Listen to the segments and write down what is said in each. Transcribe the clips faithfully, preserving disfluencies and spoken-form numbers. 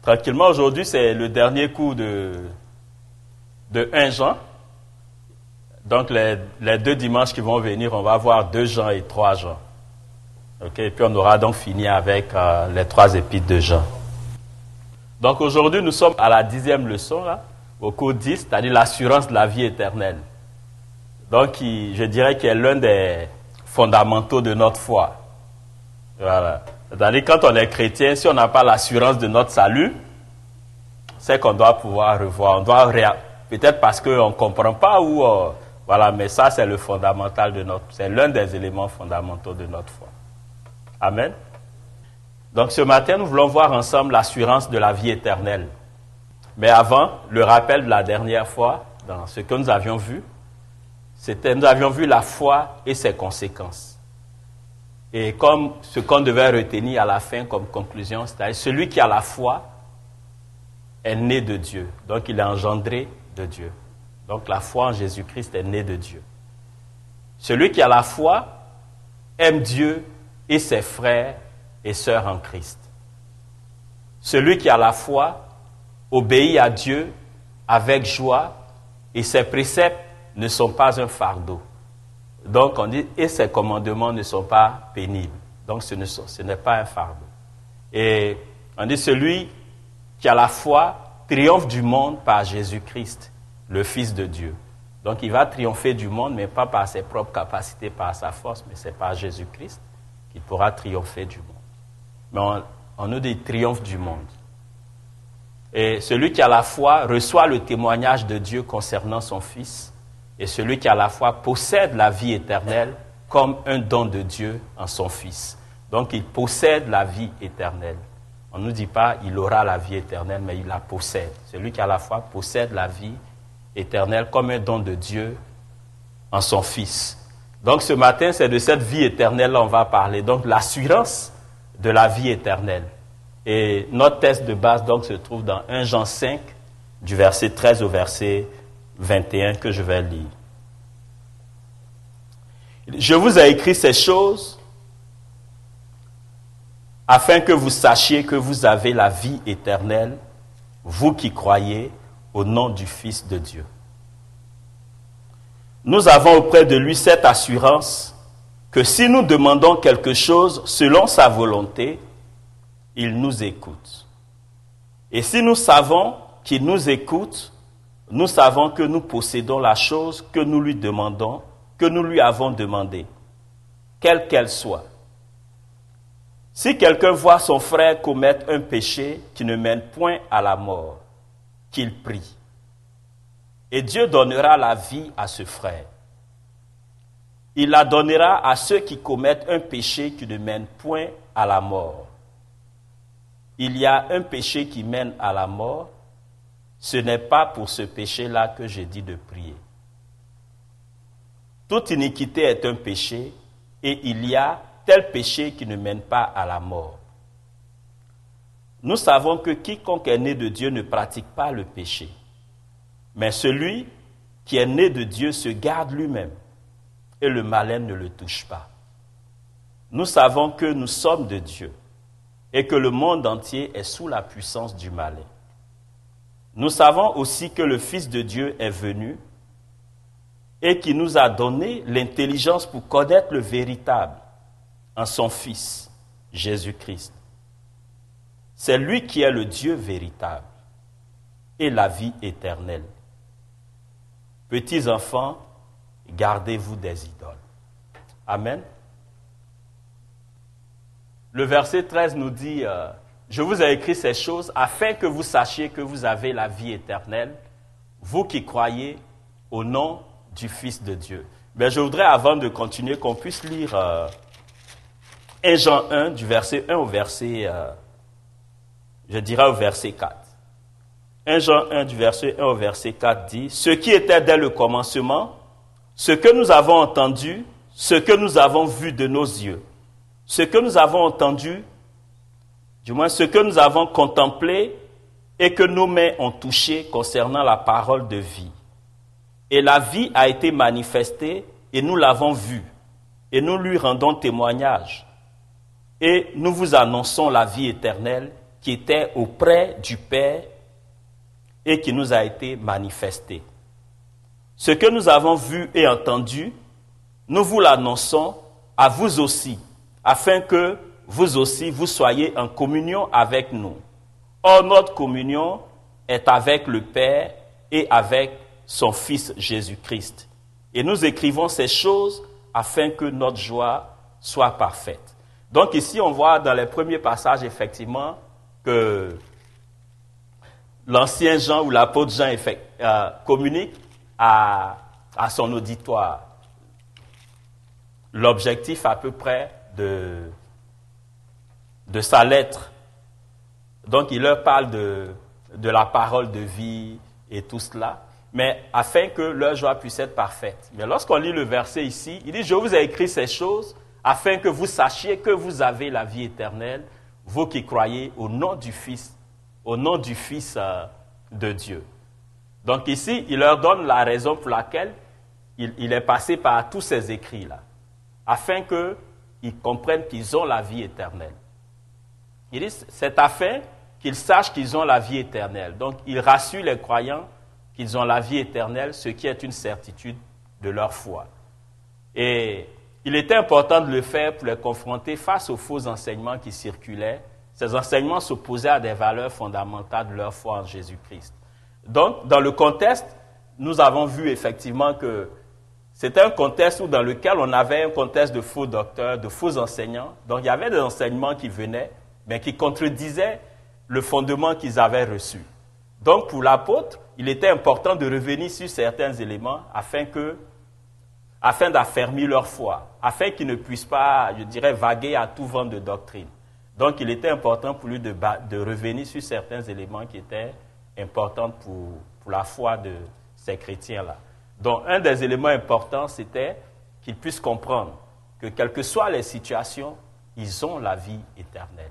tranquillement, aujourd'hui, c'est le dernier cours de, de premier Jean. Donc, les, les deux dimanches qui vont venir, on va voir deux Jean et trois Jean. Okay? Et puis, on aura donc fini avec euh, les trois épîtres de Jean. Donc, aujourd'hui, nous sommes à la dixième leçon, là, au cours dix, c'est-à-dire l'assurance de la vie éternelle. Donc, qui, je dirais qu'il est l'un des fondamentaux de notre foi. Voilà. C'est-à-dire, quand on est chrétien, si on n'a pas l'assurance de notre salut, c'est qu'on doit pouvoir revoir. On doit réa... Peut-être parce qu'on ne comprend pas ou... Euh, voilà, mais ça, c'est le fondamental de notre... C'est l'un des éléments fondamentaux de notre foi. Amen. Donc, ce matin, nous voulons voir ensemble l'assurance de la vie éternelle. Mais avant, le rappel de la dernière fois, dans ce que nous avions vu, c'était, nous avions vu la foi et ses conséquences. Et comme ce qu'on devait retenir à la fin comme conclusion, c'est-à-dire celui qui a la foi est né de Dieu. Donc, il est engendré de Dieu. Donc, la foi en Jésus-Christ est née de Dieu. Celui qui a la foi aime Dieu et ses frères et sœurs en Christ. Celui qui a la foi obéit à Dieu avec joie et ses préceptes ne sont pas un fardeau. Donc, on dit, et ses commandements ne sont pas pénibles. Donc, ce, ne sont, ce n'est pas un fardeau. Et on dit, celui qui a la foi triomphe du monde par Jésus-Christ, le Fils de Dieu. Donc, il va triompher du monde, mais pas par ses propres capacités, par sa force, mais c'est par Jésus-Christ qu'il pourra triompher du monde. Mais on, on nous dit triomphe du monde. Et celui qui a la foi reçoit le témoignage de Dieu concernant son Fils. Et celui qui a la foi possède la vie éternelle comme un don de Dieu en son Fils. Donc, il possède la vie éternelle. On ne nous dit pas il aura la vie éternelle, mais il la possède. Celui qui a la foi possède la vie éternelle comme un don de Dieu en son Fils. Donc, ce matin, c'est de cette vie éternelle qu'on va parler. Donc, l'assurance de la vie éternelle. Et notre texte de base, donc, se trouve dans premier Jean cinq, du verset treize au verset vingt et un, que je vais lire. Je vous ai écrit ces choses afin que vous sachiez que vous avez la vie éternelle, vous qui croyez au nom du Fils de Dieu. Nous avons auprès de lui cette assurance que si nous demandons quelque chose selon sa volonté, il nous écoute. Et si nous savons qu'il nous écoute, nous savons que nous possédons la chose que nous lui demandons, que nous lui avons demandée, quelle qu'elle soit. Si quelqu'un voit son frère commettre un péché qui ne mène point à la mort, qu'il prie. Et Dieu donnera la vie à ce frère. Il la donnera à ceux qui commettent un péché qui ne mène point à la mort. Il y a un péché qui mène à la mort. Ce n'est pas pour ce péché-là que j'ai dit de prier. Toute iniquité est un péché, et il y a tel péché qui ne mène pas à la mort. Nous savons que quiconque est né de Dieu ne pratique pas le péché. Mais celui qui est né de Dieu se garde lui-même, et le malin ne le touche pas. Nous savons que nous sommes de Dieu, et que le monde entier est sous la puissance du malin. Nous savons aussi que le Fils de Dieu est venu et qui nous a donné l'intelligence pour connaître le véritable en son Fils, Jésus-Christ. C'est lui qui est le Dieu véritable et la vie éternelle. Petits enfants, gardez-vous des idoles. Amen. Le verset treize nous dit... Euh, Je vous ai écrit ces choses afin que vous sachiez que vous avez la vie éternelle, vous qui croyez au nom du Fils de Dieu. Mais je voudrais, avant de continuer, qu'on puisse lire euh, premier Jean un, du verset un au verset, euh, je dirais au verset quatre. premier Jean un, du verset un au verset quatre dit, « Ce qui était dès le commencement, ce que nous avons entendu, ce que nous avons vu de nos yeux, ce que nous avons entendu, du moins ce que nous avons contemplé et que nos mains ont touché concernant la parole de vie. Et la vie a été manifestée et nous l'avons vue et nous lui rendons témoignage. Et nous vous annonçons la vie éternelle qui était auprès du Père et qui nous a été manifesté. Ce que nous avons vu et entendu, nous vous l'annonçons à vous aussi, afin que vous aussi, vous soyez en communion avec nous. Or, notre communion est avec le Père et avec son Fils Jésus-Christ. Et nous écrivons ces choses afin que notre joie soit parfaite. Donc ici, on voit dans les premiers passages, effectivement, que l'ancien Jean ou l'apôtre Jean effect, euh, communique à, à son auditoire. L'objectif à peu près de, de sa lettre. Donc il leur parle de, de la parole de vie et tout cela, mais afin que leur joie puisse être parfaite. Mais lorsqu'on lit le verset ici, il dit « Je vous ai écrit ces choses afin que vous sachiez que vous avez la vie éternelle, vous qui croyez au nom du Fils, au nom du Fils euh, de Dieu. » Donc ici, il leur donne la raison pour laquelle il, il est passé par tous ces écrits-là, afin qu'ils comprennent qu'ils ont la vie éternelle. Il dit, c'est afin qu'ils sachent qu'ils ont la vie éternelle. Donc, il rassure les croyants qu'ils ont la vie éternelle, ce qui est une certitude de leur foi. Et il était important de le faire pour les confronter face aux faux enseignements qui circulaient. Ces enseignements s'opposaient à des valeurs fondamentales de leur foi en Jésus-Christ. Donc, dans le contexte, nous avons vu effectivement que c'était un contexte où, dans lequel on avait un contexte de faux docteurs, de faux enseignants. Donc, il y avait des enseignements qui venaient, mais qui contredisaient le fondement qu'ils avaient reçu. Donc, pour l'apôtre, il était important de revenir sur certains éléments afin que, afin d'affermir leur foi, afin qu'ils ne puissent pas, je dirais, vaguer à tout vent de doctrine. Donc, il était important pour lui de, de revenir sur certains éléments qui étaient importants pour, pour la foi de ces chrétiens-là. Donc, un des éléments importants, c'était qu'ils puissent comprendre que, quelles que soient les situations, ils ont la vie éternelle.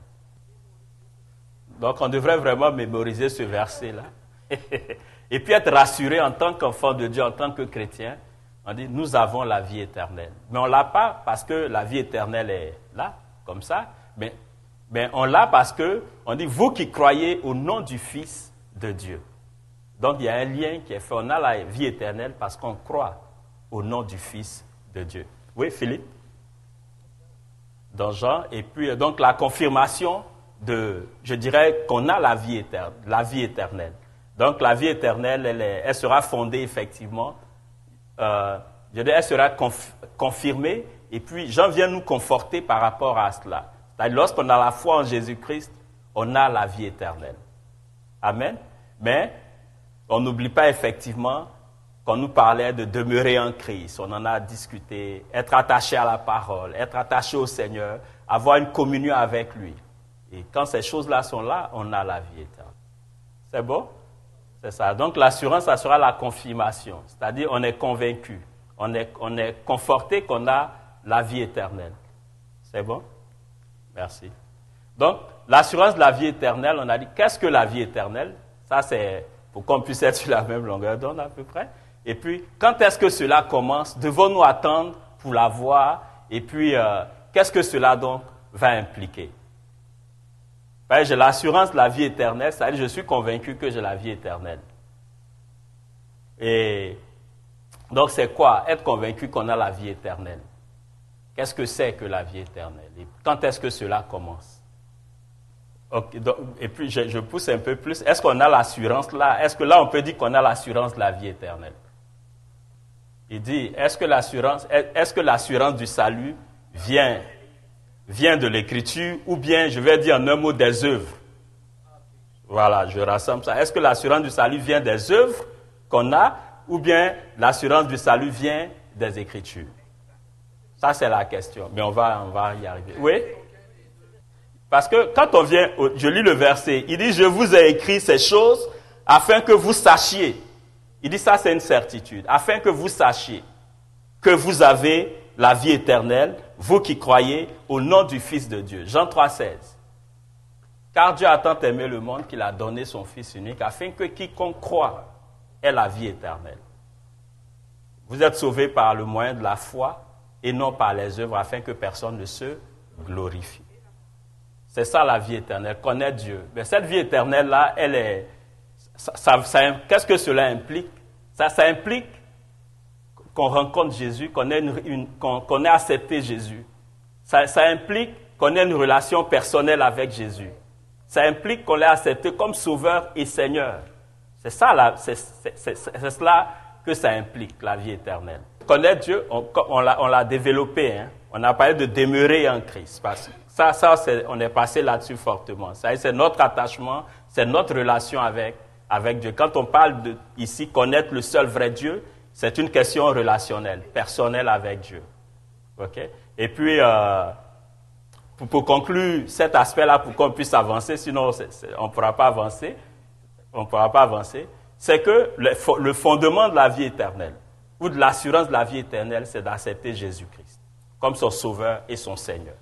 Donc, on devrait vraiment mémoriser ce verset-là. Et puis être rassuré en tant qu'enfant de Dieu, en tant que chrétien. On dit, nous avons la vie éternelle. Mais on ne l'a pas parce que la vie éternelle est là, comme ça. Mais, mais on l'a parce que, on dit, vous qui croyez au nom du Fils de Dieu. Donc, il y a un lien qui est fait. On a la vie éternelle parce qu'on croit au nom du Fils de Dieu. Oui, Philippe? Dans Jean. Et puis, donc, la confirmation de, je dirais, qu'on a la vie éternelle. La vie éternelle. Donc, la vie éternelle, elle, est, elle sera fondée, effectivement. Euh, je dirais, elle sera conf, confirmée. Et puis, Jean vient nous conforter par rapport à cela. C'est-à-dire, lorsqu'on a la foi en Jésus-Christ, on a la vie éternelle. Amen. Mais, on n'oublie pas effectivement qu'on nous parlait de demeurer en Christ. On en a discuté, être attaché à la parole, être attaché au Seigneur, avoir une communion avec lui. Et quand ces choses-là sont là, on a la vie éternelle. C'est bon? C'est ça. Donc l'assurance, ça sera la confirmation. C'est-à-dire on est convaincu, on est, on est conforté qu'on a la vie éternelle. C'est bon? Merci. Donc l'assurance de la vie éternelle, on a dit, qu'est-ce que la vie éternelle? Ça c'est pour qu'on puisse être sur la même longueur d'onde à peu près. Et puis, quand est-ce que cela commence? Devons-nous attendre pour la voir? Et puis, euh, qu'est-ce que cela donc va impliquer? Ben, j'ai l'assurance de la vie éternelle, c'est-à-dire je suis convaincu que j'ai la vie éternelle. Et donc, c'est quoi? Être convaincu qu'on a la vie éternelle. Qu'est-ce que c'est que la vie éternelle? Et quand est-ce que cela commence? Okay, donc, et puis, je, je pousse un peu plus. Est-ce qu'on a l'assurance là? Est-ce que là, on peut dire qu'on a l'assurance de la vie éternelle? Il dit, est-ce que l'assurance, est-ce que l'assurance du salut vient, vient de l'Écriture ou bien, je vais dire en un mot, des œuvres? Voilà, je rassemble ça. Est-ce que l'assurance du salut vient des œuvres qu'on a ou bien l'assurance du salut vient des Écritures? Ça, c'est la question. Mais on va, on va y arriver. Oui? Parce que quand on vient, je lis le verset, il dit, je vous ai écrit ces choses afin que vous sachiez. Il dit, ça c'est une certitude. Afin que vous sachiez que vous avez la vie éternelle, vous qui croyez au nom du Fils de Dieu. Jean trois, seize. Car Dieu a tant aimé le monde qu'il a donné son Fils unique afin que quiconque croit ait la vie éternelle. Vous êtes sauvés par le moyen de la foi et non par les œuvres afin que personne ne se glorifie. C'est ça la vie éternelle, connaître Dieu. Mais cette vie éternelle-là, elle est... Ça, ça, ça, qu'est-ce que cela implique? Ça, ça implique qu'on rencontre Jésus, qu'on ait, une, une, qu'on, qu'on ait accepté Jésus. Ça, ça implique qu'on ait une relation personnelle avec Jésus. Ça implique qu'on l'ait accepté comme sauveur et Seigneur. C'est ça, là, c'est, c'est, c'est, c'est cela que ça implique, la vie éternelle. Connaître Dieu, on, on, l'a, on l'a développé. Hein? On a parlé de demeurer en Christ. Parce que ça, ça c'est, on est passé là-dessus fortement. Ça, c'est notre attachement, c'est notre relation avec, avec Dieu. Quand on parle de, ici, connaître le seul vrai Dieu, c'est une question relationnelle, personnelle avec Dieu. Okay? Et puis, euh, pour, pour conclure cet aspect-là, pour qu'on puisse avancer, sinon c'est, c'est, on ne pourra pas avancer, on ne pourra pas avancer, c'est que le, le fondement de la vie éternelle, ou de l'assurance de la vie éternelle, c'est d'accepter Jésus-Christ comme son sauveur et son Seigneur.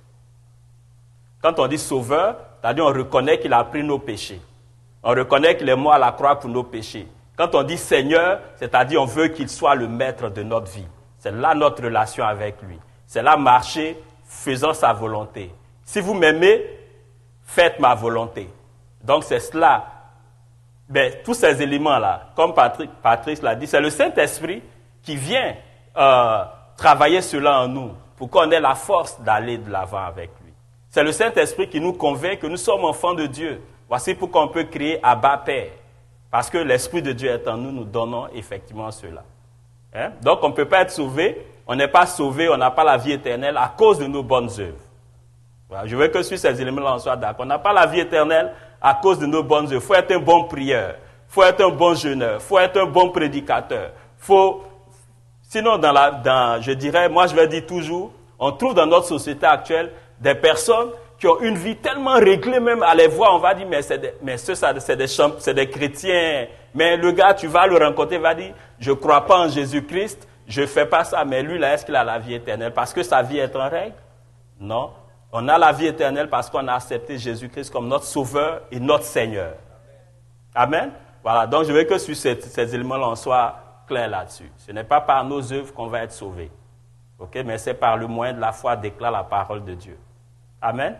Quand on dit sauveur, c'est-à-dire on reconnaît qu'il a pris nos péchés. On reconnaît qu'il est mort à la croix pour nos péchés. Quand on dit Seigneur, c'est-à-dire on veut qu'il soit le maître de notre vie. C'est là notre relation avec lui. C'est là marcher faisant sa volonté. Si vous m'aimez, faites ma volonté. Donc c'est cela. Ben, tous ces éléments-là, comme Patrick, Patrice l'a dit, c'est le Saint-Esprit qui vient euh, travailler cela en nous pour qu'on ait la force d'aller de l'avant avec lui. C'est le Saint-Esprit qui nous convainc que nous sommes enfants de Dieu. Voici pourquoi on peut crier « Abba, Père ». Parce que l'Esprit de Dieu est en nous, nous donnons effectivement cela. Hein? Donc on ne peut pas être sauvé, on n'est pas sauvé, on n'a pas la vie éternelle à cause de nos bonnes œuvres. Voilà, je veux que sur ces éléments-là on soit d'accord. On n'a pas la vie éternelle à cause de nos bonnes œuvres. Il faut être un bon prieur, il faut être un bon jeûneur, il faut être un bon prédicateur. Faut... Sinon, dans la, dans, je dirais, moi je vais dire toujours, on trouve dans notre société actuelle des personnes qui ont une vie tellement réglée, même à les voir, on va dire, mais c'est des, mais ceux, ça, c'est des, c'est des chrétiens. Mais le gars, tu vas le rencontrer, il va dire, je ne crois pas en Jésus-Christ, je ne fais pas ça. Mais lui, là, est-ce qu'il a la vie éternelle? Parce que sa vie est en règle? Non. On a la vie éternelle parce qu'on a accepté Jésus-Christ comme notre sauveur et notre Seigneur. Amen. Voilà, donc je veux que sur ces, ces éléments-là, on soit clair là-dessus. Ce n'est pas par nos œuvres qu'on va être sauvé. Okay? Mais c'est par le moyen de la foi déclare la parole de Dieu. Amen.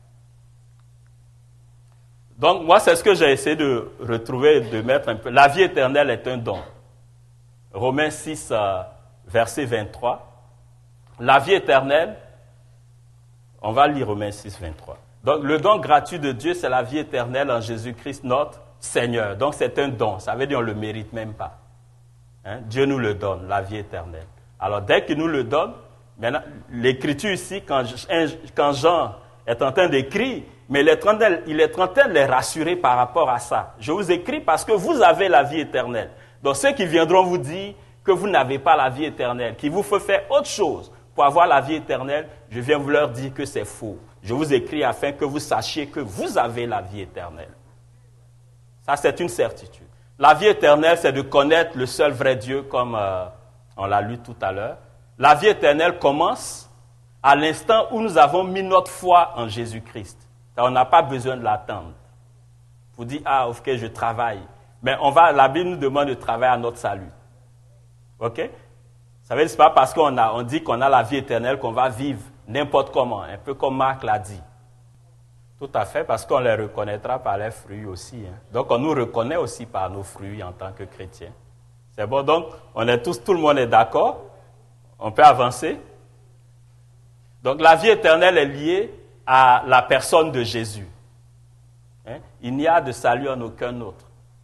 Donc, moi, c'est ce que j'ai essayé de retrouver, de mettre un peu. La vie éternelle est un don. Romains six, euh, verset vingt-trois. La vie éternelle, on va lire Romains six, vingt-trois. Donc, le don gratuit de Dieu, c'est la vie éternelle en Jésus-Christ, notre Seigneur. Donc, c'est un don. Ça veut dire qu'on ne le mérite même pas. Hein? Dieu nous le donne, la vie éternelle. Alors, dès qu'il nous le donne, maintenant, l'écriture ici, quand, quand Jean est en train d'écrire, mais il est, en train de, il est en train de les rassurer par rapport à ça. Je vous écris parce que vous avez la vie éternelle. Donc ceux qui viendront vous dire que vous n'avez pas la vie éternelle, qu'il vous faut faire autre chose pour avoir la vie éternelle, je viens vous leur dire que c'est faux. Je vous écris afin que vous sachiez que vous avez la vie éternelle. Ça, c'est une certitude. La vie éternelle, c'est de connaître le seul vrai Dieu, comme euh, on l'a lu tout à l'heure. La vie éternelle commence à l'instant où nous avons mis notre foi en Jésus-Christ. On n'a pas besoin de l'attendre. Vous dites, ah, ok, je travaille. Mais on va, la Bible nous demande de travailler à notre salut. Ok? Ça veut dire que ce n'est pas parce qu'on a, on dit qu'on a la vie éternelle qu'on va vivre n'importe comment, un peu comme Marc l'a dit. Tout à fait, parce qu'on les reconnaîtra par leurs fruits aussi. Hein. Donc on nous reconnaît aussi par nos fruits en tant que chrétiens. C'est bon, donc on est tous, tout le monde est d'accord. On peut avancer. Donc la vie éternelle est liée à la personne de Jésus. Hein? Il n'y a de salut en aucun autre.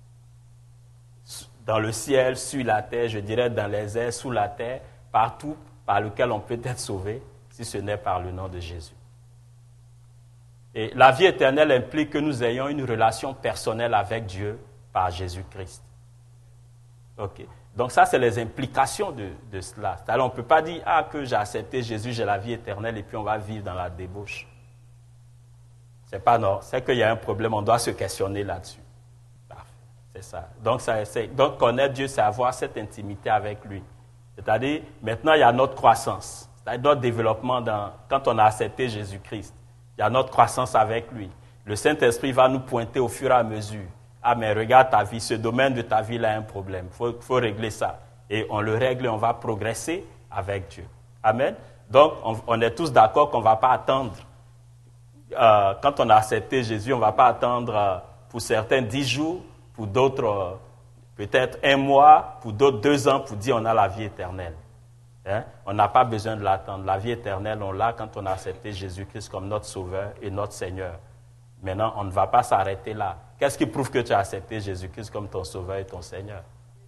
Dans le ciel, sur la terre, je dirais dans les airs, sous la terre, partout par lequel on peut être sauvé, si ce n'est par le nom de Jésus. Et la vie éternelle implique que nous ayons une relation personnelle avec Dieu par Jésus-Christ. Ok. Donc ça, c'est les implications de, de cela. Alors on ne peut pas dire, ah, que j'ai accepté Jésus, j'ai la vie éternelle, et puis on va vivre dans la débauche. C'est pas non, c'est qu'il y a un problème, on doit se questionner là-dessus. Parfait, c'est ça. Donc, ça, c'est, donc connaître Dieu, c'est avoir cette intimité avec lui. C'est-à-dire, maintenant, il y a notre croissance. C'est-à-dire notre développement dans, quand on a accepté Jésus-Christ. Il y a notre croissance avec lui. Le Saint-Esprit va nous pointer au fur et à mesure. Ah, mais regarde ta vie, ce domaine de ta vie là a un problème. Il faut, faut régler ça. Et on le règle et on va progresser avec Dieu. Amen. Donc, on, on est tous d'accord qu'on ne va pas attendre euh, quand on a accepté Jésus, on ne va pas attendre euh, pour certains dix jours, pour d'autres euh, peut-être un mois, pour d'autres deux ans, pour dire on a la vie éternelle. Hein? On n'a pas besoin de l'attendre. La vie éternelle, on l'a quand on a accepté Jésus-Christ comme notre Sauveur et notre Seigneur. Maintenant, on ne va pas s'arrêter là. Qu'est-ce qui prouve que tu as accepté Jésus-Christ comme ton Sauveur et ton Seigneur?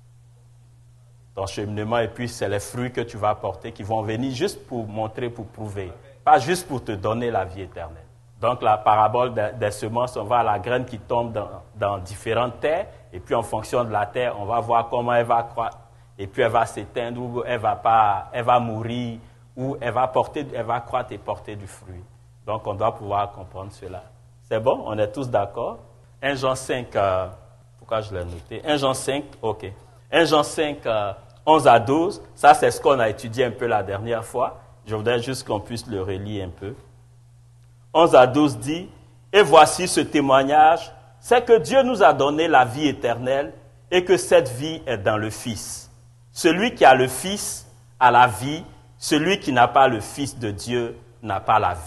Ton cheminement, et puis c'est les fruits que tu vas apporter qui vont venir juste pour montrer, pour prouver. Pas juste pour te donner la vie éternelle. Donc la parabole des, des semences, on va à la graine qui tombe dans, dans différentes terres, et puis en fonction de la terre, on va voir comment elle va croître, et puis elle va s'éteindre, ou elle va, pas, elle va mourir, ou elle va, porter, elle va croître et porter du fruit. Donc on doit pouvoir comprendre cela. C'est bon? On est tous d'accord? un Jean cinq, euh, pourquoi je l'ai noté? un Jean cinq, ok. un Jean cinq, euh, onze à douze, ça c'est ce qu'on a étudié un peu la dernière fois. Je voudrais juste qu'on puisse le relire un peu. onze à douze dit, « Et voici ce témoignage, c'est que Dieu nous a donné la vie éternelle et que cette vie est dans le Fils. Celui qui a le Fils a la vie, celui qui n'a pas le Fils de Dieu n'a pas la vie. »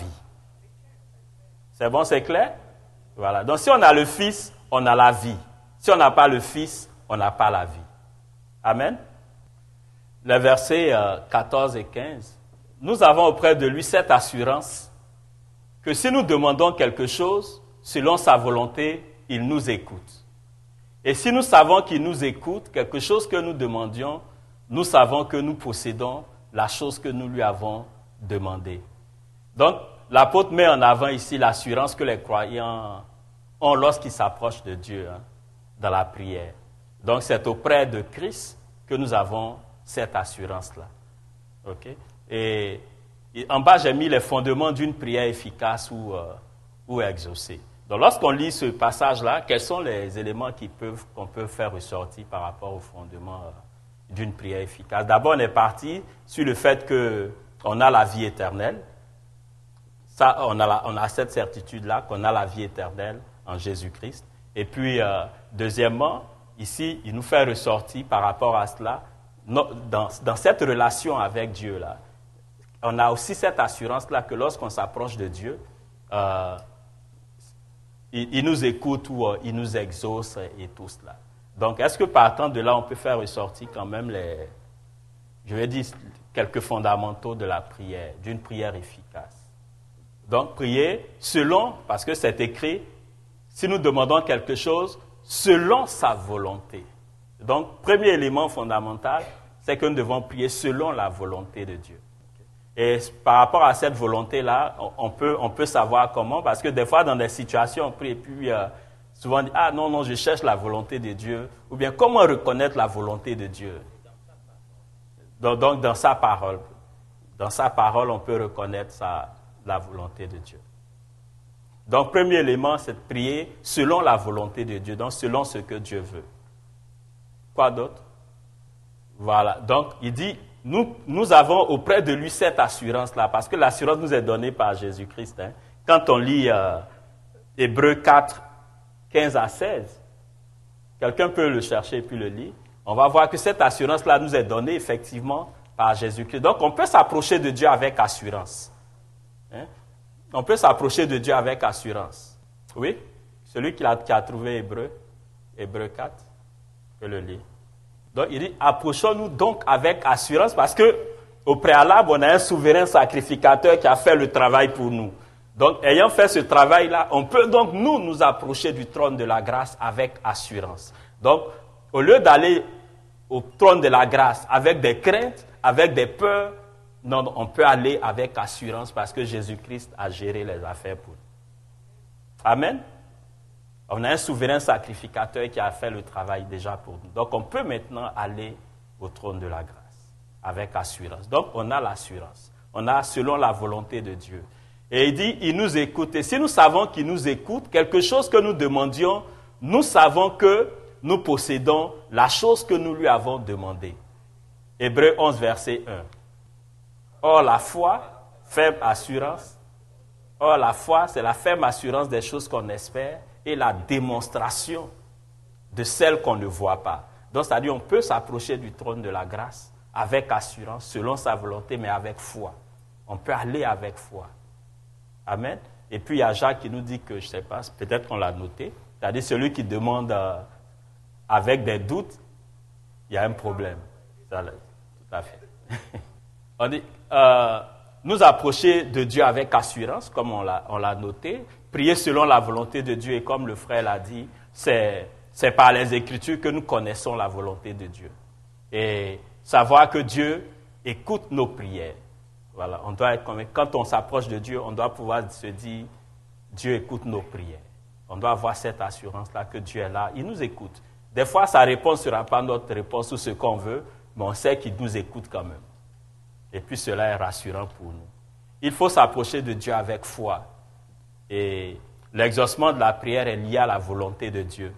C'est bon, c'est clair? Voilà. Donc si on a le Fils, on a la vie. Si on n'a pas le Fils, on n'a pas la vie. Amen. Les versets euh, quatorze et quinze. Nous avons auprès de lui cette assurance que si nous demandons quelque chose, selon sa volonté, il nous écoute. Et si nous savons qu'il nous écoute, quelque chose que nous demandions, nous savons que nous possédons la chose que nous lui avons demandée. Donc, l'apôtre met en avant ici l'assurance que les croyants ont lorsqu'ils s'approchent de Dieu hein, dans la prière. Donc, c'est auprès de Christ que nous avons cette assurance-là. OK? Et, et en bas, j'ai mis les fondements d'une prière efficace ou, euh, ou exaucée. Donc, lorsqu'on lit ce passage-là, quels sont les éléments qui peuvent, qu'on peut faire ressortir par rapport aux fondements euh, d'une prière efficace? D'abord, on est parti sur le fait qu'on a la vie éternelle. Ça, on a, la, on a cette certitude-là qu'on a la vie éternelle en Jésus-Christ. Et puis, euh, deuxièmement, ici, il nous fait ressortir par rapport à cela, no, dans, dans cette relation avec Dieu-là, on a aussi cette assurance-là que lorsqu'on s'approche de Dieu, euh, il, il nous écoute ou euh, il nous exauce et, et tout cela. Donc, est-ce que partant de là, on peut faire ressortir quand même les, je vais dire, quelques fondamentaux de la prière, d'une prière efficace? Donc, prier selon, parce que c'est écrit, si nous demandons quelque chose, selon sa volonté. Donc, premier élément fondamental, c'est que nous devons prier selon la volonté de Dieu. Et par rapport à cette volonté-là, on peut, on peut savoir comment, parce que des fois, dans des situations, on prie et puis euh, souvent on dit, ah non, non, je cherche la volonté de Dieu. Ou bien, comment reconnaître la volonté de Dieu? Donc, donc dans sa parole. Dans sa parole, on peut reconnaître sa, la volonté de Dieu. Donc, premier élément, c'est de prier selon la volonté de Dieu, donc selon ce que Dieu veut. Quoi d'autre? Voilà. Donc, il dit, nous, nous avons auprès de lui cette assurance-là, parce que l'assurance nous est donnée par Jésus-Christ. Hein. Quand on lit euh, Hébreux quatre, quinze à seize, quelqu'un peut le chercher et puis le lire, on va voir que cette assurance-là nous est donnée effectivement par Jésus-Christ. Donc, on peut s'approcher de Dieu avec assurance. Hein? On peut s'approcher de Dieu avec assurance. Oui? Celui qui a, qui a trouvé Hébreux, Hébreux quatre, peut le lire. Donc, il dit, approchons-nous donc avec assurance parce qu'au préalable, on a un souverain sacrificateur qui a fait le travail pour nous. Donc, ayant fait ce travail-là, on peut donc nous, nous approcher du trône de la grâce avec assurance. Donc, au lieu d'aller au trône de la grâce avec des craintes, avec des peurs, non, on peut aller avec assurance parce que Jésus-Christ a géré les affaires pour nous. Amen. On a un souverain sacrificateur qui a fait le travail déjà pour nous. Donc, on peut maintenant aller au trône de la grâce avec assurance. Donc, on a l'assurance. On a selon la volonté de Dieu. Et il dit, il nous écoute. Et si nous savons qu'il nous écoute, quelque chose que nous demandions, nous savons que nous possédons la chose que nous lui avons demandée. Hébreux onze, verset un. Or, la foi, ferme assurance. Or, la foi, c'est la ferme assurance des choses qu'on espère et la démonstration de celles qu'on ne voit pas. Donc, c'est-à-dire, on peut s'approcher du trône de la grâce avec assurance, selon sa volonté, mais avec foi. On peut aller avec foi. Amen. Et puis il y a Jacques qui nous dit que, je ne sais pas, peut-être qu'on l'a noté, c'est-à-dire celui qui demande euh, avec des doutes, il y a un problème. Ça, tout à fait. On dit, euh, nous approcher de Dieu avec assurance, comme on l'a, on l'a noté, prier selon la volonté de Dieu, et comme le frère l'a dit, c'est, c'est par les Écritures que nous connaissons la volonté de Dieu. Et savoir que Dieu écoute nos prières. Voilà, on doit être comme, quand on s'approche de Dieu, on doit pouvoir se dire, Dieu écoute nos prières. On doit avoir cette assurance-là que Dieu est là, il nous écoute. Des fois, sa réponse ne sera pas notre réponse ou ce qu'on veut, mais on sait qu'il nous écoute quand même. Et puis cela est rassurant pour nous. Il faut s'approcher de Dieu avec foi. Et l'exaucement de la prière est lié à la volonté de Dieu.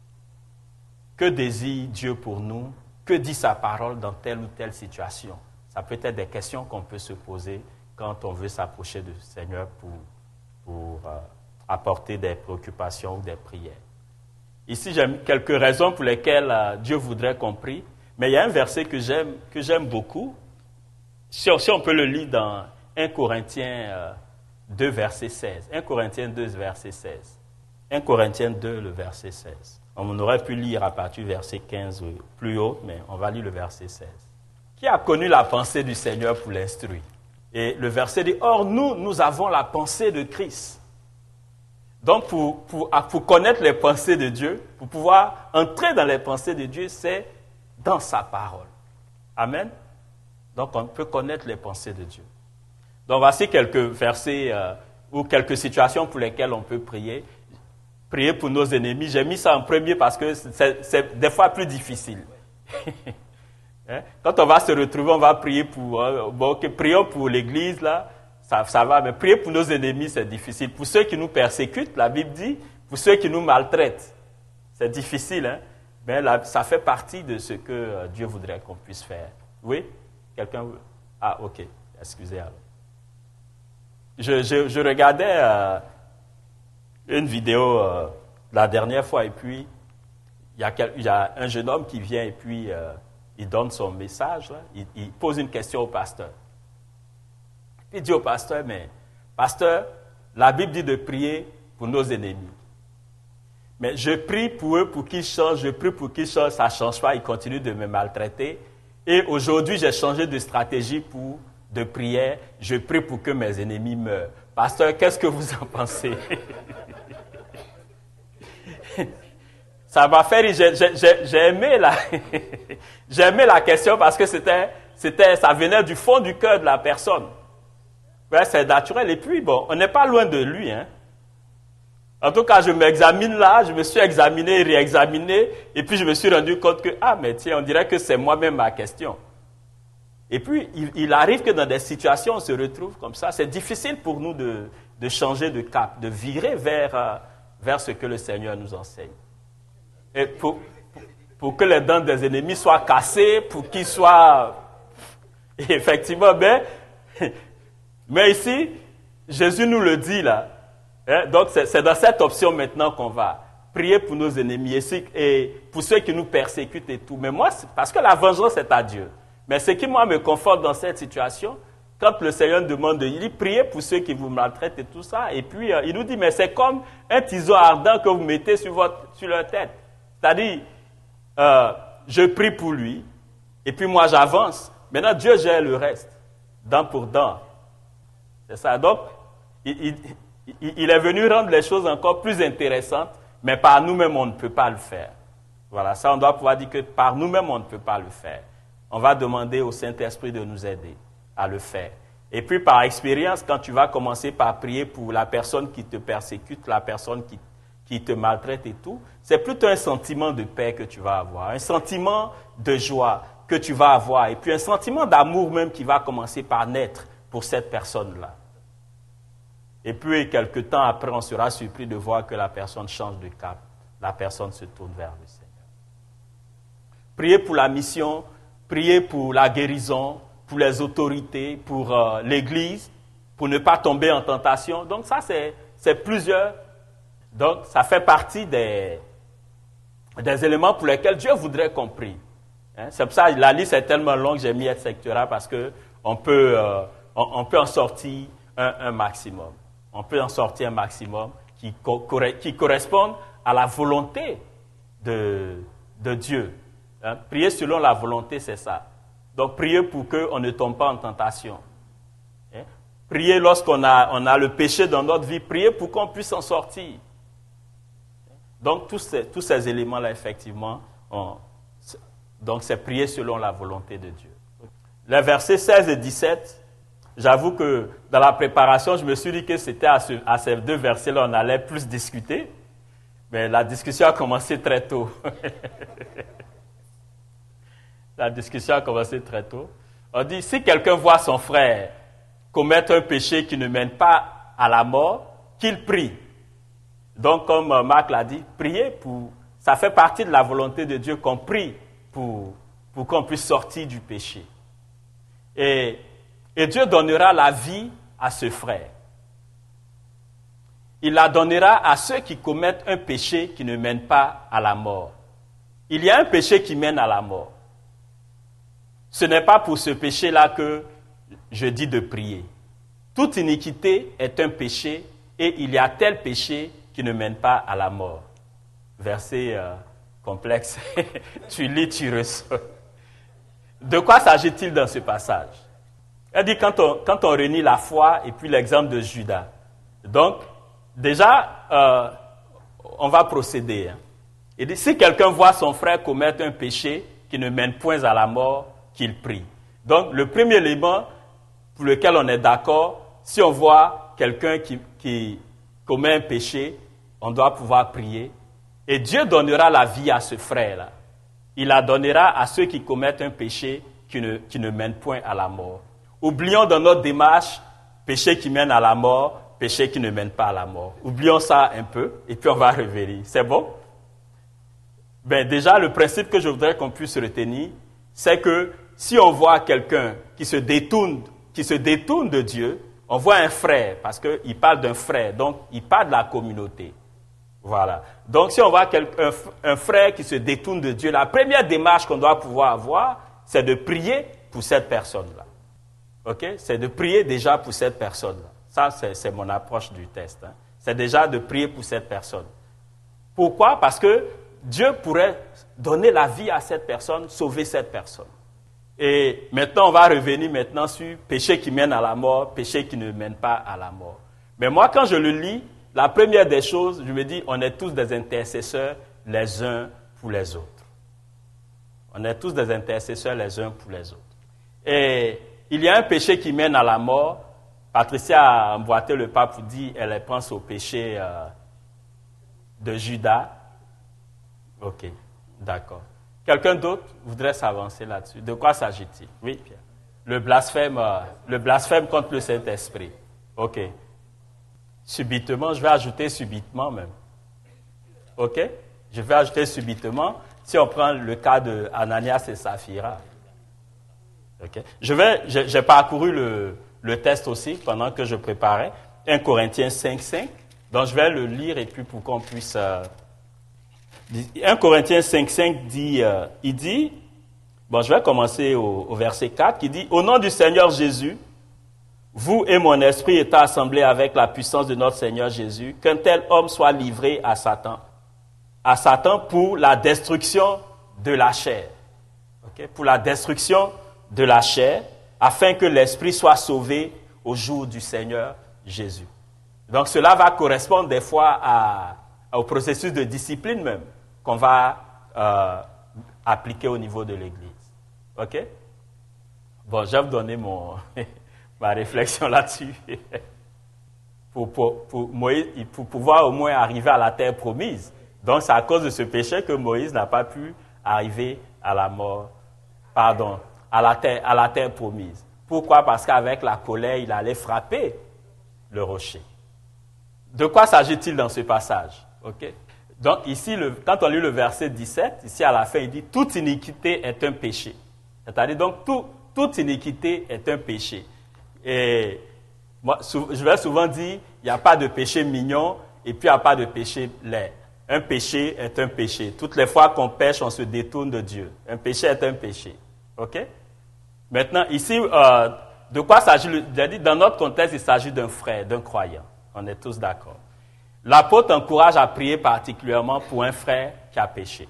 Que désire Dieu pour nous? Que dit sa parole dans telle ou telle situation? Ça peut être des questions qu'on peut se poser quand on veut s'approcher du Seigneur pour, pour euh, apporter des préoccupations ou des prières. Ici, j'ai quelques raisons pour lesquelles euh, Dieu voudrait qu'on prie, mais il y a un verset que j'aime, que j'aime beaucoup. Si on, si on peut le lire dans un Corinthiens euh, deux, verset seize. un Corinthiens deux, verset seize. un Corinthiens deux, le verset seize. On aurait pu lire à partir du verset quinze plus haut, mais on va lire le verset seize. Qui a connu la pensée du Seigneur pour l'instruire? Et le verset dit, « Or, nous, nous avons la pensée de Christ. » Donc, pour, pour, pour connaître les pensées de Dieu, pour pouvoir entrer dans les pensées de Dieu, c'est dans sa parole. Amen. Donc, on peut connaître les pensées de Dieu. Donc, voici quelques versets euh, ou quelques situations pour lesquelles on peut prier. Prier pour nos ennemis. J'ai mis ça en premier parce que c'est, c'est des fois plus difficile. Hein? Quand on va se retrouver, on va prier pour... Euh, bon, okay, prions pour l'Église, là, ça, ça va, mais prier pour nos ennemis, c'est difficile. Pour ceux qui nous persécutent, la Bible dit, pour ceux qui nous maltraitent, c'est difficile, hein? Mais là, ça fait partie de ce que euh, Dieu voudrait qu'on puisse faire. Oui? Quelqu'un veut? Ah, ok. Excusez alors. Je, je, je regardais euh, une vidéo euh, la dernière fois et puis il y, a quel, il y a un jeune homme qui vient et puis euh, il donne son message, là, il, il pose une question au pasteur. Il dit au pasteur, mais pasteur, la Bible dit de prier pour nos ennemis. Mais je prie pour eux pour qu'ils changent, je prie pour qu'ils changent, ça ne change pas, ils continuent de me maltraiter. Et aujourd'hui, j'ai changé de stratégie pour, de prière. Je prie pour que mes ennemis meurent. Pasteur, qu'est-ce que vous en pensez? Ça m'a fait rire. J'ai, j'ai, j'ai, aimé la, j'ai aimé la question parce que c'était, c'était, ça venait du fond du cœur de la personne. Ouais, c'est naturel. Et puis, bon, on n'est pas loin de lui, hein. En tout cas, je m'examine là, je me suis examiné, réexaminé, et puis je me suis rendu compte que, ah, mais tiens, on dirait que c'est moi-même ma question. Et puis, il, il arrive que dans des situations, on se retrouve comme ça. C'est difficile pour nous de, de changer de cap, de virer vers, euh, vers ce que le Seigneur nous enseigne. Et pour, pour, pour que les dents des ennemis soient cassées, pour qu'ils soient... Et effectivement, mais, mais ici, Jésus nous le dit là. Hein? Donc, c'est, c'est dans cette option maintenant qu'on va prier pour nos ennemis et, et pour ceux qui nous persécutent et tout. Mais moi, parce que la vengeance est à Dieu. Mais ce qui, moi, me conforte dans cette situation, quand le Seigneur demande de il prier pour ceux qui vous maltraitent et tout ça, et puis euh, il nous dit, mais c'est comme un tison ardent que vous mettez sur, votre, sur leur tête. C'est-à-dire, euh, je prie pour lui, et puis moi, j'avance. Maintenant, Dieu gère le reste, dent pour dent. C'est ça. Donc, il... il Il est venu rendre les choses encore plus intéressantes, mais par nous-mêmes, on ne peut pas le faire. Voilà, ça, on doit pouvoir dire que par nous-mêmes, on ne peut pas le faire. On va demander au Saint-Esprit de nous aider à le faire. Et puis, par expérience, quand tu vas commencer par prier pour la personne qui te persécute, la personne qui, qui te maltraite et tout, c'est plutôt un sentiment de paix que tu vas avoir, un sentiment de joie que tu vas avoir, et puis un sentiment d'amour même qui va commencer par naître pour cette personne-là. Et puis, quelque temps après, on sera surpris de voir que la personne change de cap. La personne se tourne vers le Seigneur. Priez pour la mission, priez pour la guérison, pour les autorités, pour euh, l'Église, pour ne pas tomber en tentation. Donc ça, c'est, c'est plusieurs. Donc, ça fait partie des, des éléments pour lesquels Dieu voudrait qu'on prie. Hein? C'est pour ça que la liste est tellement longue, j'ai mis et cetera parce qu'on peut, euh, on, on peut en sortir un, un maximum. On peut en sortir un maximum qui, co- qui correspondent à la volonté de, de Dieu. Hein? Prier selon la volonté, c'est ça. Donc, prier pour qu'on ne tombe pas en tentation. Hein? Prier lorsqu'on a, on a le péché dans notre vie, prier pour qu'on puisse en sortir. Donc, tous ces, tous ces éléments-là, effectivement, on, donc c'est prier selon la volonté de Dieu. Les versets seize et dix-sept, j'avoue que dans la préparation, je me suis dit que c'était à, ce, à ces deux versets-là on allait plus discuter, mais la discussion a commencé très tôt. La discussion a commencé très tôt. On dit, si quelqu'un voit son frère commettre un péché qui ne mène pas à la mort, qu'il prie. Donc, comme Marc l'a dit, prier, pour, ça fait partie de la volonté de Dieu qu'on prie pour, pour qu'on puisse sortir du péché. Et, et Dieu donnera la vie à ce frère. Il la donnera à ceux qui commettent un péché qui ne mène pas à la mort. Il y a un péché qui mène à la mort. Ce n'est pas pour ce péché-là que je dis de prier. Toute iniquité est un péché et il y a tel péché qui ne mène pas à la mort. Verset euh, complexe. Tu lis, tu ressors. De quoi s'agit-il dans ce passage? Elle dit quand on, quand on réunit la foi et puis l'exemple de Judas. Donc, déjà, euh, on va procéder. Hein. Il dit, si quelqu'un voit son frère commettre un péché qui ne mène point à la mort, qu'il prie. Donc, le premier élément pour lequel on est d'accord, si on voit quelqu'un qui, qui commet un péché, on doit pouvoir prier. Et Dieu donnera la vie à ce frère-là. Il la donnera à ceux qui commettent un péché qui ne, qui ne mène point à la mort. Oublions dans notre démarche, péché qui mène à la mort, péché qui ne mène pas à la mort. Oublions ça un peu, et puis on va revenir. C'est bon? Ben, déjà, le principe que je voudrais qu'on puisse retenir, c'est que si on voit quelqu'un qui se détourne, qui se détourne de Dieu, on voit un frère, parce qu'il parle d'un frère, donc il parle de la communauté. Voilà. Donc, si on voit quelqu'un, un frère qui se détourne de Dieu, la première démarche qu'on doit pouvoir avoir, c'est de prier pour cette personne-là. OK? C'est de prier déjà pour cette personne-là. Ça, c'est, c'est mon approche du test. Hein. C'est déjà de prier pour cette personne. Pourquoi? Parce que Dieu pourrait donner la vie à cette personne, sauver cette personne. Et maintenant, on va revenir maintenant sur péché qui mène à la mort, péché qui ne mène pas à la mort. Mais moi, quand je le lis, la première des choses, je me dis, on est tous des intercesseurs les uns pour les autres. On est tous des intercesseurs les uns pour les autres. Et il y a un péché qui mène à la mort. Patricia a emboîté le pas pour dire, elle pense au péché euh, de Judas. Ok, d'accord. Quelqu'un d'autre voudrait s'avancer là-dessus. De quoi s'agit-il? Oui, Pierre. Le blasphème, euh, le blasphème contre le Saint-Esprit. Ok. Subitement, je vais ajouter subitement même. Ok? Je vais ajouter subitement, si on prend le cas de Ananias et Saphira. Ok? Je vais, j'ai, j'ai parcouru le, le test aussi pendant que je préparais. un Corinthiens cinq, cinq. Donc je vais le lire et puis pour qu'on puisse... Euh, un Corinthiens cinq, cinq dit, euh, il dit, bon je vais commencer au, au verset quatre, qui dit, au nom du Seigneur Jésus, vous et mon esprit étant assemblés avec la puissance de notre Seigneur Jésus, qu'un tel homme soit livré à Satan, à Satan pour la destruction de la chair, okay? Pour la destruction de la chair, afin que l'esprit soit sauvé au jour du Seigneur Jésus. Donc cela va correspondre des fois à, au processus de discipline même qu'on va euh, appliquer au niveau de l'Église. OK? Bon, je vais vous donner mon, ma réflexion là-dessus. pour, pour, pour, Moïse, pour pouvoir au moins arriver à la terre promise. Donc c'est à cause de ce péché que Moïse n'a pas pu arriver à la mort, pardon, à la terre, à la terre promise. Pourquoi? Parce qu'avec la colère, il allait frapper le rocher. De quoi s'agit-il dans ce passage? OK? Donc ici, le, quand on lit le verset dix-sept, ici à la fin, il dit « Toute iniquité est un péché ». C'est-à-dire, donc, tout, toute iniquité est un péché. Et moi, je vais souvent dire, il n'y a pas de péché mignon et puis il n'y a pas de péché laid. Un péché est un péché. Toutes les fois qu'on pêche, on se détourne de Dieu. Un péché est un péché. OK? Maintenant, ici, euh, de quoi s'agit-il? J'ai dit, dans notre contexte, il s'agit d'un frère, d'un croyant. On est tous d'accord. L'apôtre encourage à prier particulièrement pour un frère qui a péché.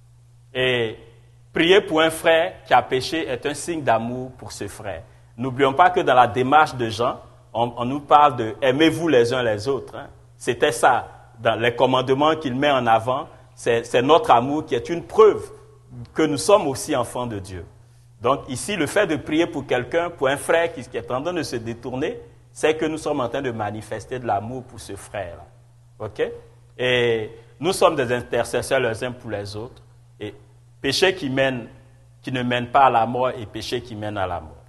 Et prier pour un frère qui a péché est un signe d'amour pour ce frère. N'oublions pas que dans la démarche de Jean, on, on nous parle de « aimez-vous les uns les autres hein. ». C'était ça, dans les commandements qu'il met en avant, c'est, c'est notre amour qui est une preuve que nous sommes aussi enfants de Dieu. Donc ici, le fait de prier pour quelqu'un, pour un frère qui, qui est en train de se détourner, c'est que nous sommes en train de manifester de l'amour pour ce frère-là. OK? Et nous sommes des intercesseurs les uns pour les autres. Et péché qui, mène, qui ne mène pas à la mort et péché qui mène à la mort.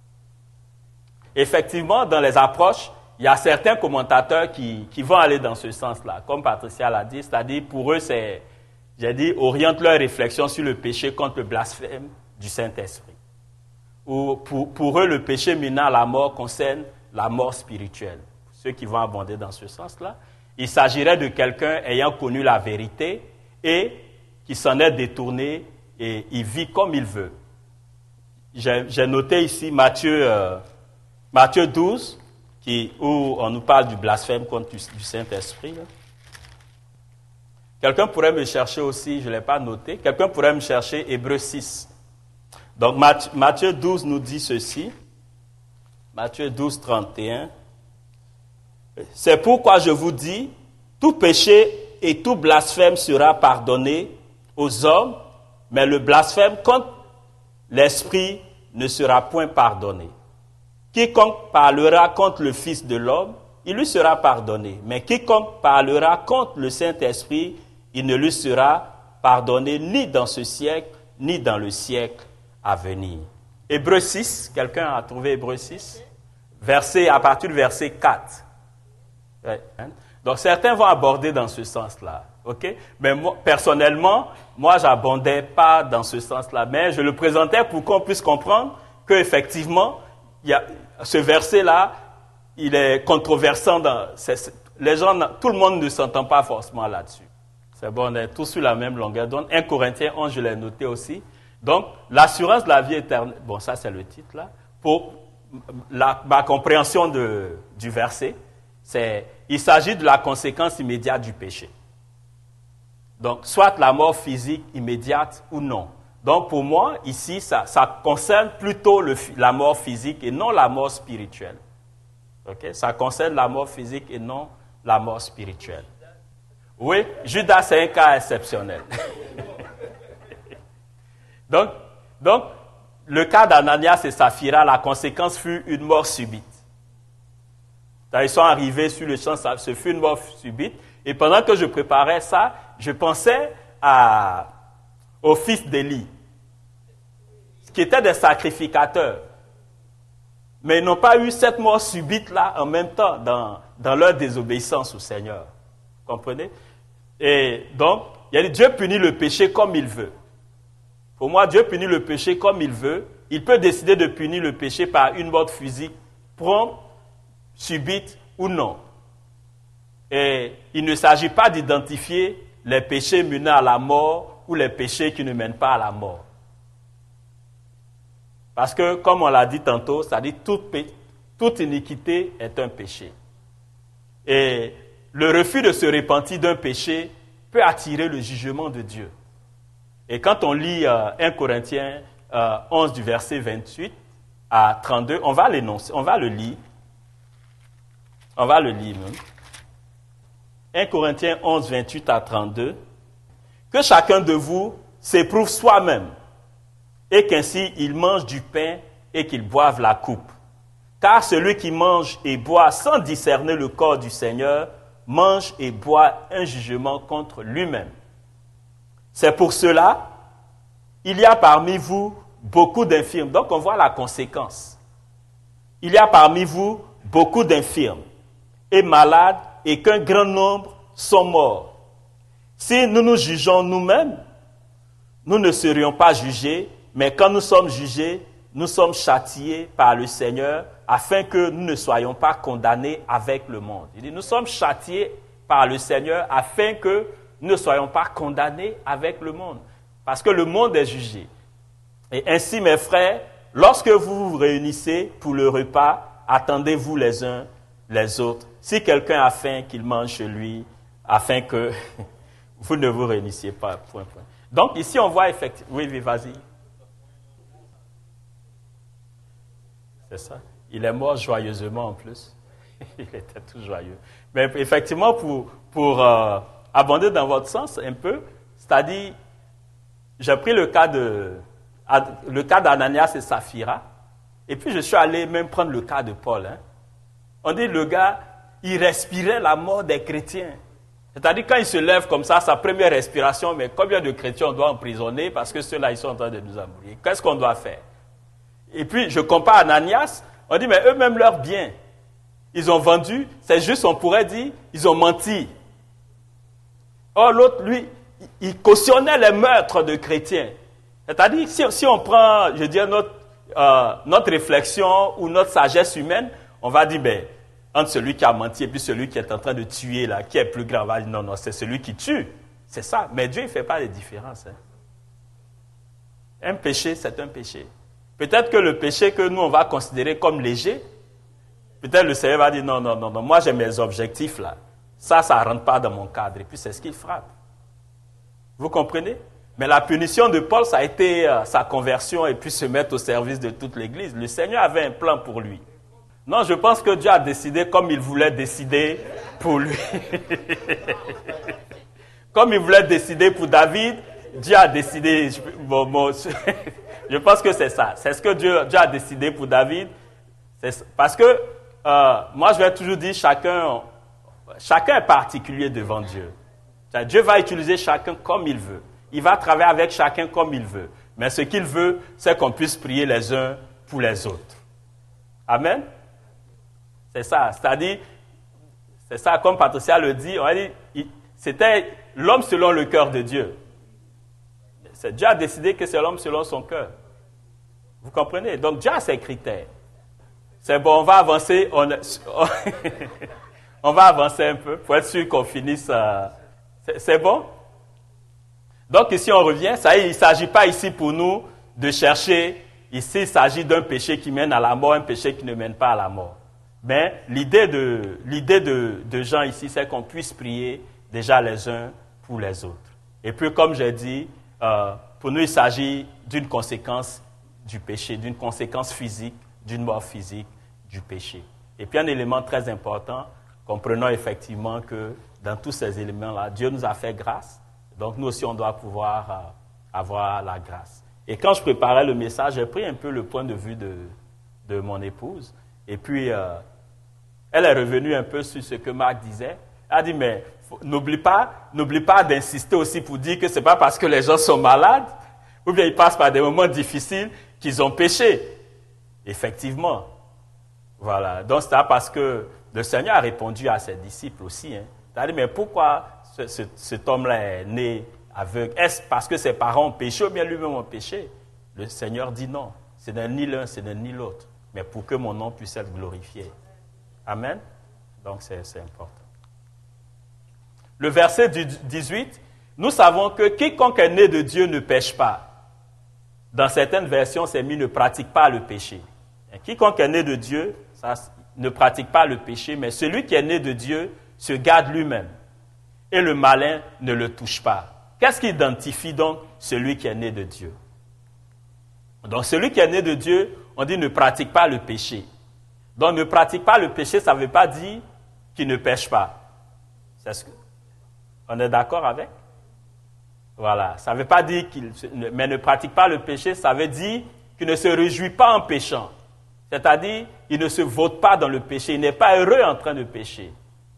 Effectivement, dans les approches, il y a certains commentateurs qui, qui vont aller dans ce sens-là. Comme Patricia l'a dit, c'est-à-dire pour eux, c'est, j'ai dit, oriente leur réflexion sur le péché contre le blasphème du Saint-Esprit. Ou pour, pour eux, le péché menant à la mort concerne la mort spirituelle. Ceux qui vont abonder dans ce sens-là. Il s'agirait de quelqu'un ayant connu la vérité et qui s'en est détourné et il vit comme il veut. J'ai, j'ai noté ici Matthieu, euh, Matthieu douze, qui, où on nous parle du blasphème contre du, du Saint-Esprit. Là. Quelqu'un pourrait me chercher aussi, je ne l'ai pas noté, quelqu'un pourrait me chercher Hébreux six. Donc Matthieu douze nous dit ceci, Matthieu douze, trente et un. C'est pourquoi je vous dis, tout péché et tout blasphème sera pardonné aux hommes, mais le blasphème contre l'Esprit ne sera point pardonné. Quiconque parlera contre le Fils de l'homme, il lui sera pardonné. Mais quiconque parlera contre le Saint-Esprit, il ne lui sera pardonné ni dans ce siècle, ni dans le siècle à venir. Hébreux six, quelqu'un a trouvé Hébreux six? Verset, à partir du verset quatre. Ouais, hein? Donc certains vont aborder dans ce sens-là. Okay? Mais moi, personnellement, moi, j'abondais pas dans ce sens-là. Mais je le présentais pour qu'on puisse comprendre qu'effectivement, il y a, ce verset-là, il est controversant. Dans, c'est, c'est, les gens, tout le monde ne s'entend pas forcément là-dessus. C'est bon, on est tous sur la même longueur d'onde. un Corinthiens onze, je l'ai noté aussi. Donc, l'assurance de la vie éternelle, bon, ça c'est le titre là. Pour la, ma compréhension de, du verset, c'est, il s'agit de la conséquence immédiate du péché. Donc, soit la mort physique immédiate ou non. Donc, pour moi, ici, ça, ça concerne plutôt le, la mort physique et non la mort spirituelle. Okay? Ça concerne la mort physique et non la mort spirituelle. Oui, Judas, c'est un cas exceptionnel. donc, donc, le cas d'Ananias et Saphira, la conséquence fut une mort subite. Quand ils sont arrivés sur le champ, ce fut une mort subite. Et pendant que je préparais ça, je pensais à, au fils d'Élie, qui étaient des sacrificateurs. Mais ils n'ont pas eu cette mort subite-là en même temps dans, dans leur désobéissance au Seigneur. Vous comprenez? Et donc, il y a dit, Dieu punit le péché comme il veut. Pour moi, Dieu punit le péché comme il veut. Il peut décider de punir le péché par une mort physique, prompte, subite ou non. Et il ne s'agit pas d'identifier les péchés menant à la mort ou les péchés qui ne mènent pas à la mort. Parce que, comme on l'a dit tantôt, ça dit toute, toute iniquité est un péché. Et le refus de se repentir d'un péché peut attirer le jugement de Dieu. Et quand on lit euh, un Corinthiens euh, onze du verset vingt-huit à trente-deux, on va l'énoncer, on va le lire. On va le lire même. un Corinthiens onze, vingt-huit à trente-deux. Que chacun de vous s'éprouve soi-même et qu'ainsi il mange du pain et qu'il boive la coupe. Car celui qui mange et boit sans discerner le corps du Seigneur mange et boit un jugement contre lui-même. C'est pour cela, il y a parmi vous beaucoup d'infirmes. Donc on voit la conséquence. Il y a parmi vous beaucoup d'infirmes et malades et qu'un grand nombre sont morts. Si nous nous jugeons nous-mêmes, nous ne serions pas jugés, mais quand nous sommes jugés, nous sommes châtiés par le Seigneur afin que nous ne soyons pas condamnés avec le monde. Il dit, nous sommes châtiés par le Seigneur afin que nous ne soyons pas condamnés avec le monde. Parce que le monde est jugé. Et ainsi, mes frères, lorsque vous vous réunissez pour le repas, attendez-vous les uns les autres si quelqu'un a faim, qu'il mange chez lui, afin que vous ne vous réunissiez pas. Point, point. Donc ici, on voit effectivement... Oui, oui, vas-y. C'est ça. Il est mort joyeusement en plus. Il était tout joyeux. Mais effectivement, pour, pour euh, abonder dans votre sens un peu, c'est-à-dire, j'ai pris le cas de le cas d'Ananias et Saphira, et puis je suis allé même prendre le cas de Paul. Hein. On dit le gars, il respirait la mort des chrétiens. C'est-à-dire, quand il se lève comme ça, sa première respiration, mais combien de chrétiens on doit emprisonner parce que ceux-là, ils sont en train de nous embrouiller. Qu'est-ce qu'on doit faire? Et puis, je compare Ananias, on dit, mais eux-mêmes, leurs biens, ils ont vendu, c'est juste, on pourrait dire, ils ont menti. Or, l'autre, lui, il cautionnait les meurtres de chrétiens. C'est-à-dire, si, si on prend, je veux dire, notre, euh, notre réflexion ou notre sagesse humaine, on va dire, ben, entre celui qui a menti et puis celui qui est en train de tuer, là, qui est plus grand, on va dire, non, non, c'est celui qui tue. C'est ça. Mais Dieu, il ne fait pas de différence. Hein. Un péché, c'est un péché. Peut-être que le péché que nous, on va considérer comme léger, peut-être le Seigneur va dire, non, non, non, non, moi j'ai mes objectifs là. Ça, ça ne rentre pas dans mon cadre. Et puis c'est ce qu'il frappe. Vous comprenez? Mais la punition de Paul, ça a été euh, sa conversion et puis se mettre au service de toute l'Église. Le Seigneur avait un plan pour lui. Non, je pense que Dieu a décidé comme il voulait décider pour lui. Comme il voulait décider pour David, Dieu a décidé... Bon, bon, je pense que c'est ça. C'est ce que Dieu, Dieu a décidé pour David. C'est, parce que, euh, moi, je vais toujours dire, chacun, chacun est particulier devant Dieu. Dieu va utiliser chacun comme il veut. Il va travailler avec chacun comme il veut. Mais ce qu'il veut, c'est qu'on puisse prier les uns pour les autres. Amen? C'est ça. C'est-à-dire, c'est ça, comme Patricia le dit, on va dire, c'était l'homme selon le cœur de Dieu. C'est Dieu a décidé que c'est l'homme selon son cœur. Vous comprenez? Donc Dieu a ses critères. C'est bon, on va avancer. On, on va avancer un peu pour être sûr qu'on finisse. Euh, c'est, c'est bon? Donc ici on revient. Ça y est, il ne s'agit pas ici pour nous de chercher. Ici il s'agit d'un péché qui mène à la mort, un péché qui ne mène pas à la mort. Mais l'idée de, l'idée de, de Jean ici, c'est qu'on puisse prier déjà les uns pour les autres. Et puis comme j'ai dit, Euh, pour nous, il s'agit d'une conséquence du péché, d'une conséquence physique, d'une mort physique du péché. Et puis un élément très important, comprenons effectivement que dans tous ces éléments-là, Dieu nous a fait grâce. Donc nous aussi, on doit pouvoir euh, avoir la grâce. Et quand je préparais le message, j'ai pris un peu le point de vue de, de mon épouse. Et puis, euh, elle est revenue un peu sur ce que Marc disait. Elle a dit, mais n'oublie pas, n'oublie pas d'insister aussi pour dire que ce n'est pas parce que les gens sont malades ou bien ils passent par des moments difficiles qu'ils ont péché. Effectivement. Voilà. Donc, c'est parce que le Seigneur a répondu à ses disciples aussi. Hein. Il a dit, mais pourquoi ce, ce, cet homme-là est né aveugle? Est-ce parce que ses parents ont péché ou bien lui-même ont péché? Le Seigneur dit non. Ce n'est ni l'un, ce n'est ni l'autre. Mais pour que mon nom puisse être glorifié. Amen. Donc, c'est, c'est important. Le verset dix-huit, nous savons que quiconque est né de Dieu ne pêche pas. Dans certaines versions, c'est mis ne pratique pas le péché. Et quiconque est né de Dieu, ça, ne pratique pas le péché, mais celui qui est né de Dieu se garde lui-même. Et le malin ne le touche pas. Qu'est-ce qui identifie donc celui qui est né de Dieu? Donc celui qui est né de Dieu, on dit ne pratique pas le péché. Donc ne pratique pas le péché, ça ne veut pas dire qu'il ne pêche pas. C'est ce que... On est d'accord avec? Voilà. Ça ne veut pas dire qu'il mais ne pratique pas le péché, ça veut dire qu'il ne se réjouit pas en péchant. C'est-à-dire, il ne se vote pas dans le péché, il n'est pas heureux en train de pécher.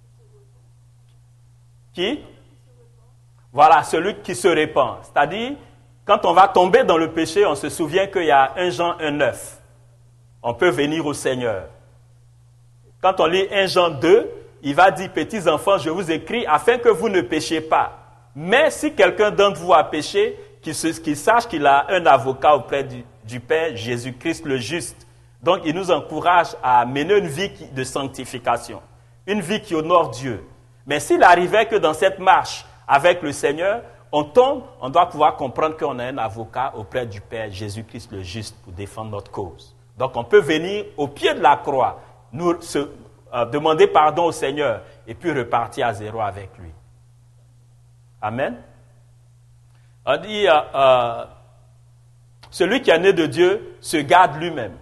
Qui? Voilà, celui qui se répand. C'est-à-dire, quand on va tomber dans le péché, on se souvient qu'il y a un Jean un neuf. On peut venir au Seigneur. Quand on lit un Jean deux, il va dire, petits enfants, je vous écris afin que vous ne péchiez pas. Mais si quelqu'un d'entre vous a péché, qu'il, se, qu'il sache qu'il a un avocat auprès du, du Père, Jésus-Christ le juste. Donc, il nous encourage à mener une vie de sanctification, une vie qui honore Dieu. Mais s'il arrivait que dans cette marche avec le Seigneur, on tombe, on doit pouvoir comprendre qu'on a un avocat auprès du Père, Jésus-Christ le juste, pour défendre notre cause. Donc, on peut venir au pied de la croix, nous, se, euh, demander pardon au Seigneur et puis repartir à zéro avec lui. Amen. On dit, euh, euh, celui qui est né de Dieu se garde lui-même.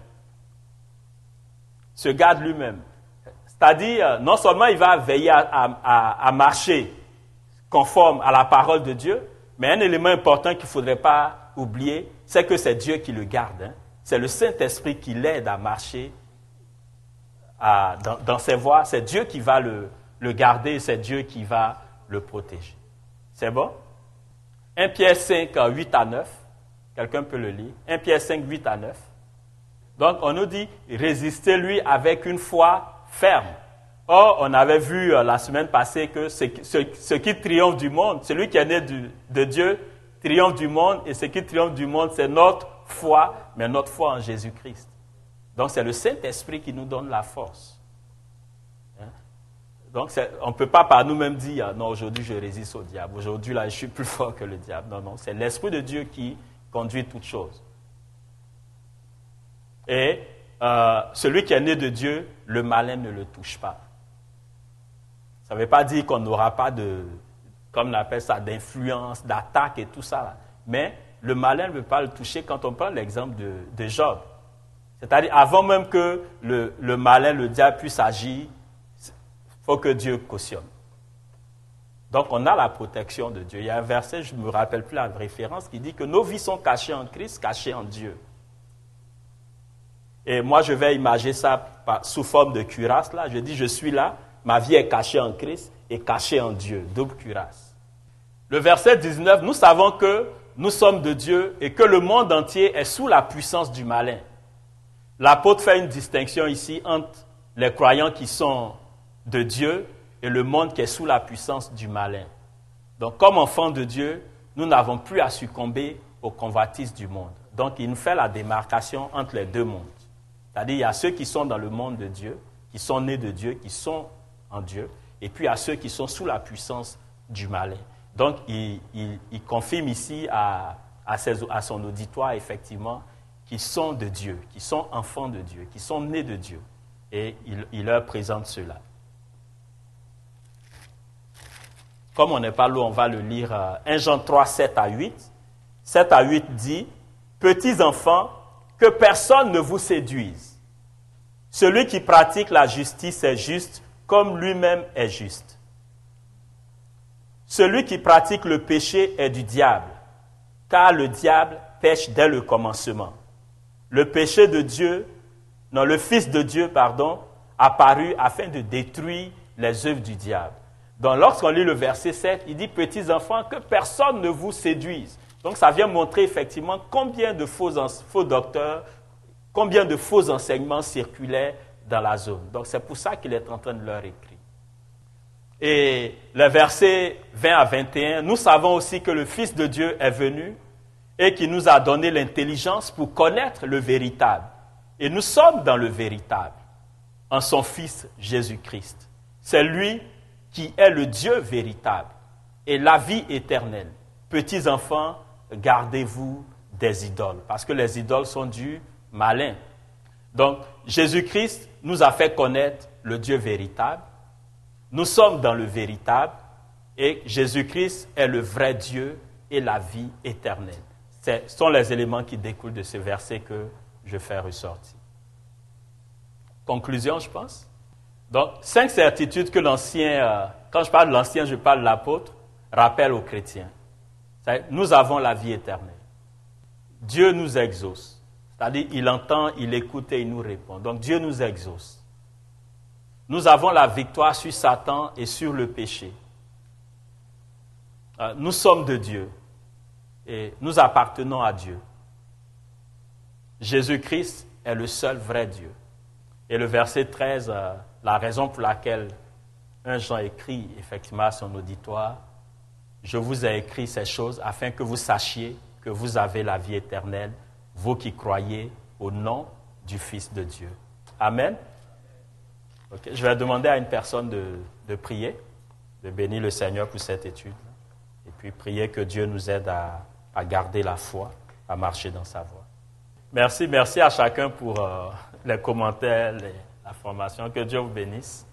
Se garde lui-même. C'est-à-dire, euh, non seulement il va veiller à, à, à marcher conforme à la parole de Dieu, mais un élément important qu'il ne faudrait pas oublier, c'est que c'est Dieu qui le garde. Hein. C'est le Saint-Esprit qui l'aide à marcher à, dans, dans ses voies. C'est Dieu qui va le, le garder, c'est Dieu qui va le protéger. C'est bon? un Pierre cinq, huit à neuf. Quelqu'un peut le lire. un Pierre cinq, huit à neuf. Donc, on nous dit, résistez-lui avec une foi ferme. Or, on avait vu euh, la semaine passée que ce, ce, ce qui triomphe du monde, celui qui est né du, de Dieu, triomphe du monde, et ce qui triomphe du monde, c'est notre foi, mais notre foi en Jésus-Christ. Donc, c'est le Saint-Esprit qui nous donne la force. Hein? Donc, on ne peut pas par nous-mêmes dire, non, aujourd'hui, je résiste au diable. Aujourd'hui, là, je suis plus fort que le diable. Non, non, c'est l'Esprit de Dieu qui conduit toutes choses. Et euh, celui qui est né de Dieu, le malin ne le touche pas. Ça ne veut pas dire qu'on n'aura pas de, comme on appelle ça, d'influence, d'attaque et tout ça. Là. Mais le malin ne veut pas le toucher quand on prend l'exemple de, de Job. C'est-à-dire, avant même que le, le malin, le diable puisse agir, il faut que Dieu cautionne. Donc, on a la protection de Dieu. Il y a un verset, je ne me rappelle plus la référence, qui dit que nos vies sont cachées en Christ, cachées en Dieu. Et moi, je vais imager ça par, sous forme de cuirasse. Là. Je dis, je suis là. Ma vie est cachée en Christ et cachée en Dieu. Double cuirasse. Le verset dix-neuf, nous savons que nous sommes de Dieu et que le monde entier est sous la puissance du malin. L'apôtre fait une distinction ici entre les croyants qui sont de Dieu et le monde qui est sous la puissance du malin. Donc, comme enfants de Dieu, nous n'avons plus à succomber aux convoitises du monde. Donc, il nous fait la démarcation entre les deux mondes. C'est-à-dire, il y a ceux qui sont dans le monde de Dieu, qui sont nés de Dieu, qui sont en Dieu, et puis à ceux qui sont sous la puissance du malin. Donc, il, il, il confirme ici à, à, ses, à son auditoire, effectivement, qu'ils sont de Dieu, qui sont enfants de Dieu, qui sont nés de Dieu. Et il, il leur présente cela. Comme on n'est pas loin, on va le lire. Euh, un Jean trois, sept à huit. sept à huit dit, « Petits enfants, que personne ne vous séduise. Celui qui pratique la justice est juste, comme lui-même est juste. Celui qui pratique le péché est du diable, car le diable pêche dès le commencement. Le péché de Dieu, non, le Fils de Dieu, pardon, apparu afin de détruire les œuvres du diable. » Donc, lorsqu'on lit le verset sept, il dit « Petits enfants, que personne ne vous séduise. » Donc, ça vient montrer effectivement combien de faux, faux docteurs, combien de faux enseignements circulaient dans la zone. Donc, c'est pour ça qu'il est en train de leur écrire. Et les versets vingt à vingt et un, nous savons aussi que le Fils de Dieu est venu et qu'il nous a donné l'intelligence pour connaître le véritable. Et nous sommes dans le véritable, en son Fils Jésus-Christ. C'est lui qui est le Dieu véritable et la vie éternelle. Petits enfants, gardez-vous des idoles, parce que les idoles sont du malin. Donc, Jésus-Christ nous a fait connaître le Dieu véritable. Nous sommes dans le véritable et Jésus-Christ est le vrai Dieu et la vie éternelle. Ce sont les éléments qui découlent de ce verset que je fais ressortir. Conclusion, je pense. Donc, cinq certitudes que l'ancien, euh, quand je parle de l'ancien, je parle de l'apôtre, rappelle aux chrétiens. Nous avons la vie éternelle. Dieu nous exauce. C'est-à-dire, il entend, il écoute et il nous répond. Donc, Dieu nous exauce. Nous avons la victoire sur Satan et sur le péché. Nous sommes de Dieu et nous appartenons à Dieu. Jésus-Christ est le seul vrai Dieu. Et le verset treize, la raison pour laquelle un Jean écrit effectivement à son auditoire, « Je vous ai écrit ces choses afin que vous sachiez que vous avez la vie éternelle, vous qui croyez au nom du Fils de Dieu. » Amen. Okay. Je vais demander à une personne de, de prier, de bénir le Seigneur pour cette étude. Et puis prier que Dieu nous aide à, à garder la foi, à marcher dans sa voie. Merci, merci à chacun pour euh, les commentaires, les, la formation. Que Dieu vous bénisse.